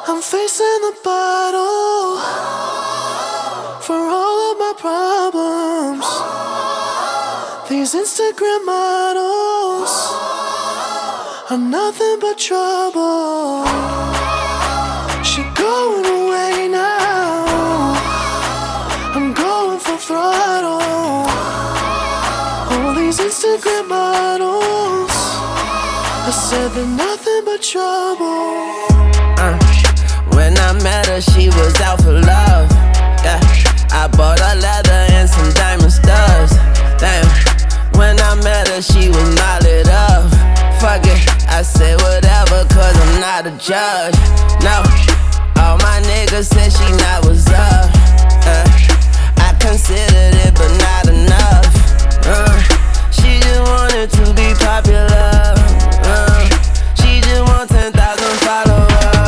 I'm facing the bottle for all of my problems. These Instagram models are nothing but trouble. She going away now, I'm going full throttle. All these Instagram models, I said they're nothing but trouble. When I met her, she was out for love. Yeah, I bought her leather and some diamond studs. Damn, when I met her, she was mollied up. Fuck it, I said whatever, cause I'm not a judge. No, all my niggas said she not what's up. I considered it, but not enough. She just wanted to be popular. She just want 10,000 followers.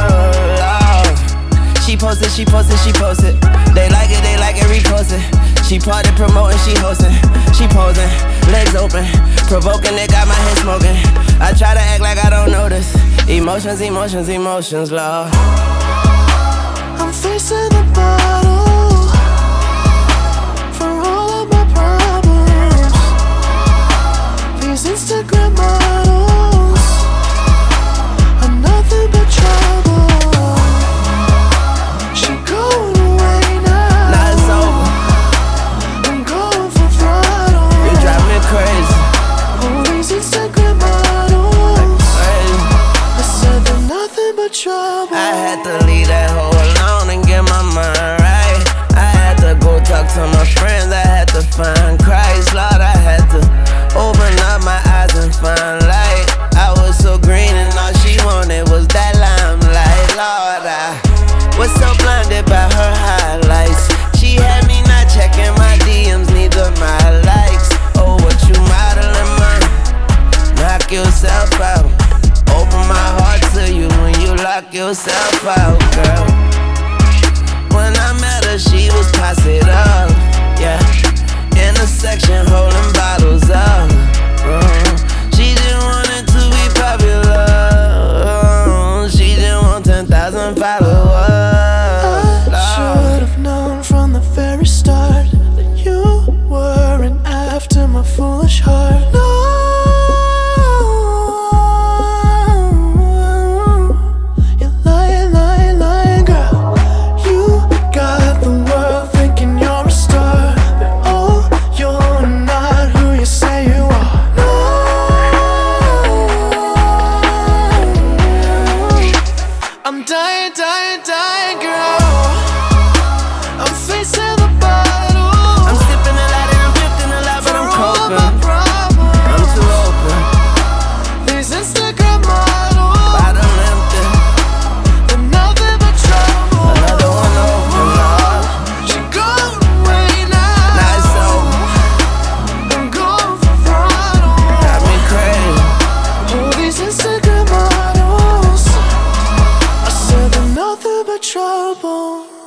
She posted. They like it, repost it. She party promoting, she hosting. She posing, legs open, provoking, it got my head smoking. I try to act like I don't notice. Emotions, Lord. I'm facing the bottle for all of my problems. These Instagram models are nothing but trouble. She going away now. Now it's over. I'm going for throttle. You drive me crazy. All these Instagram models, I said they're nothing but trouble. I had to leave that hoe alone and get my mind right. I had to go talk to my friends, I had to find Christ. Lord, I had to open up my eyes and find light. I was so green and all she wanted was that limelight. Lord, I was so blinded by her highlights. She had me not checking my DMs, neither my likes. Oh, what you modeling, man? Knock yourself out. Open my heart to you when you lock yourself out, girl. When I met her, she was posted up, yeah. In a section holding bottles up. She just wanted to be popular. She just want 10,000 followers. I should have known from the very start that you weren't after my foolish heart. No, you're lying, girl. You got the world thinking you're a star, but oh, you're not who you say you are. No, I'm dying, girl. I'm facing the bottle. I'm sipping a lot and I'm drifting a lot, but I'm coping. I'm too open. These Instagram models, Bottle empty. they're nothing but trouble. Another one open, Lord. She going away now. Now it's over. I'm going for throttle. Got me crazy. All these Instagram models, I said they're nothing but trouble.